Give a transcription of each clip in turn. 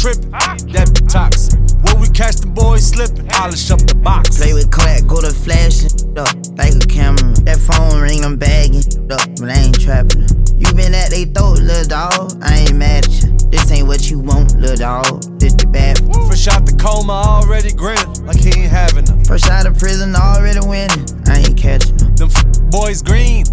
trippin', that be toxic. When we catch the boys slippin', polish up the box. Play with crack, go to flashing up like a camera. That phone ring, I'm bagging up, but I ain't trapping her. You been at they throat, little dog, I ain't mad at you. This ain't what you want, little dog, this the bad. Fresh out the coma, already grinning like he ain't having her. Fresh out of prison, already winning, I ain't catching her. Them boys green,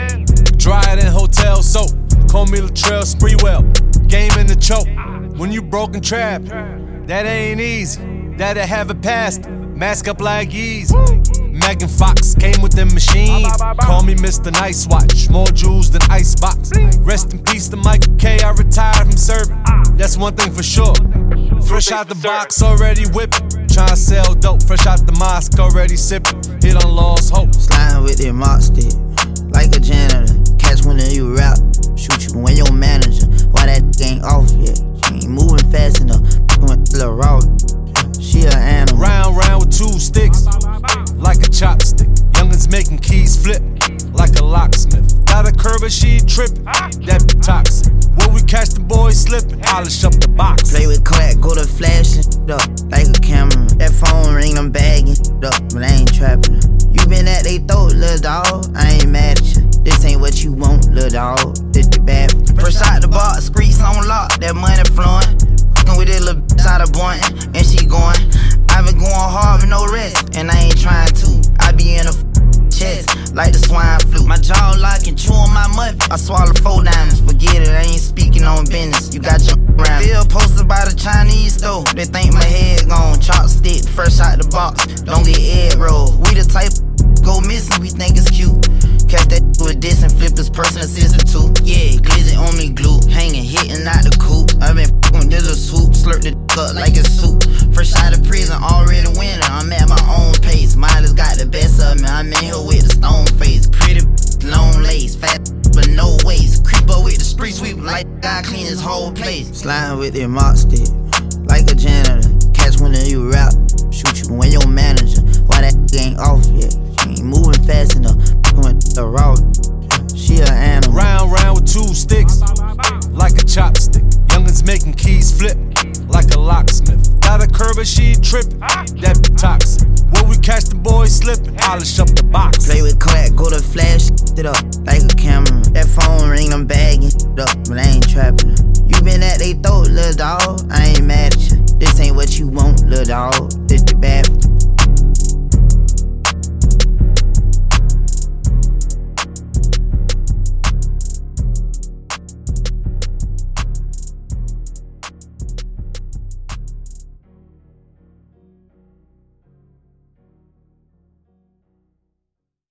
dry it in hotel soap. Call me Latrell Sprewell, game in the choke. When you broken trap, that ain't easy. That'll have a past, mask up like Yeezy. Megan Fox came with them machines. Call me Mr. Nice Watch, more jewels than Icebox. Rest in peace to Michael K, I retired from serving. That's one thing for sure. Fresh out the box, already whipping. Tryna sell dope, fresh out the mosque, already sipping. Hit on lost hope. Sliding with their mop stick, like a janitor. Catch one of you rap, shoot you when your manager. Why that ain't off yet? She ain't moving fast enough. Lil' raw, she an animal. Round with 2 sticks, like a chopstick. Youngins making keys flip, like a locksmith. Got a curve and she trippin', that be toxic. When we catch the boys slippin', polish up the box. Play with crack, go to flashing up like a camera. That phone ring, I'm bagging up, but I ain't trapping her. You been at they throat, little dog, I ain't mad at you. This ain't what you want, little dog, this the bad. Fresh out the box, streets on lock, that money flowing. With this little bitch out of Boynton, and she going. I been going hard with no rest, and I ain't trying to. I be in a chest, like the swine flu. My jaw locking, chewing my muffin. I swallow 4 diamonds, forget it, I ain't speaking on business. You got your around. Still posted by the Chinese store. They think my head gone. Chopstick, fresh out the box, don't get egg roll. We the type go missing, we think it's cute. Catch that with a diss and flip this person assistant too. Yeah, glizzy on me glue, hanging, hitting out the coop. I been f***ing with this swoop, slurp the up like it's soup. Fresh out of prison, already winning. I'm at my own pace. Miley's got the best of me. I'm in here with the stone face. Pretty long lace, fat but no waist. Creep up with the street sweep like God clean his whole place. Sliding with their mop stick, like a janitor. Catch one of you rap, shoot you when your manager. Why that ain't off yet? She ain't moving fast enough. The raw, she an animal. Round with 2 sticks, like a chopstick. Youngins making keys flip, like a locksmith. Got a curve and she trippin', that be toxic. When we catch the boys slippin', polish up the box. Play with crack, go to flash it up like a camera. That phone ring, I'm bagging up, but I ain't trapping her. You been at they throat, little dog, I ain't mad at you. This ain't what you want, little dog, this the